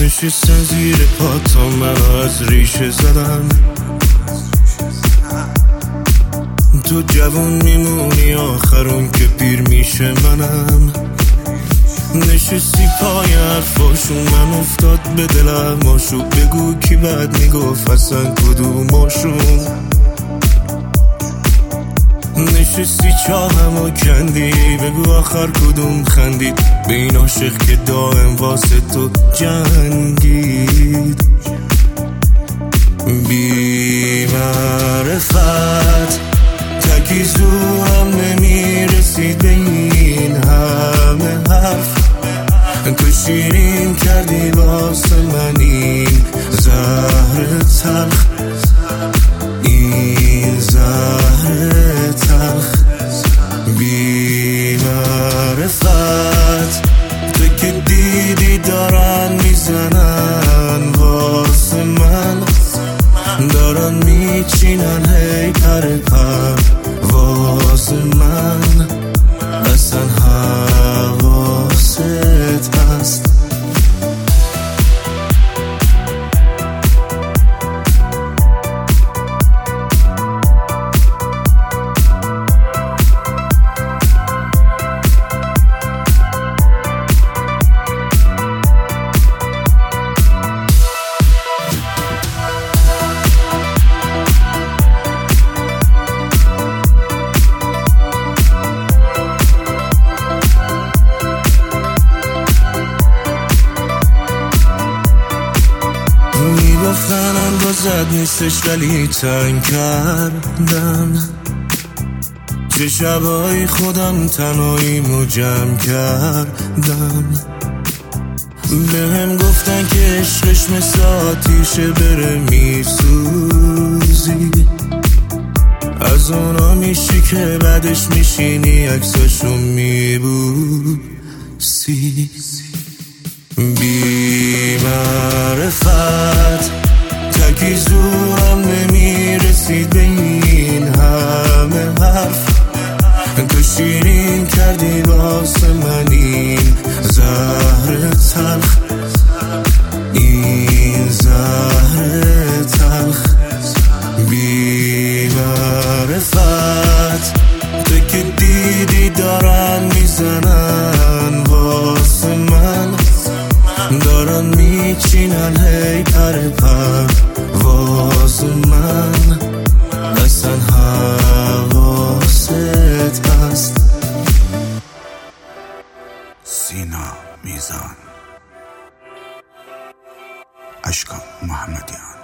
نشستن زیر پا تا من از ریشه زدن. تو جوون میمونی آخرون که پیر میشه منم. نشستی پای حرفاشون من افتاد به دلم آشو. بگو کی بعد میگفت اصلا کدوماشون. نشستی چاهم و کندی بگو آخر کدوم خندید به این عاشق که دائم واسه تو جنگید. بی معرفت تکی زورم نمیرسید به این همه حرف. تو شیرین کردی واسه من این زهر تلخ، این زهر تلخ. بی معرفت تو که دیدی دارن میزنن واسه من، دارن میچینن هی پر پر واسه من. اصلا حواست هست میگفتن اندازت نیستش ولی تنگ کردم. چه شبایی خودم تنهاییمو جمع کردم. بهم گفتن که عشقش مثل آتیشه بره میسوزی. از اونا میشی که بعدش میشینی عکساشو میبوسی. بی معرفت تکی زورم نمیرسید به این همه حرف. تو شیرین کردی واسه من این زهر تلخ، این زهر تلخ. بی معرفت تو که دیدی دارن میزنن واسه من، دارن میچینن هی پر پر واسه من. اصلا حواست هست. سینا میزان، اشکان محمدیان.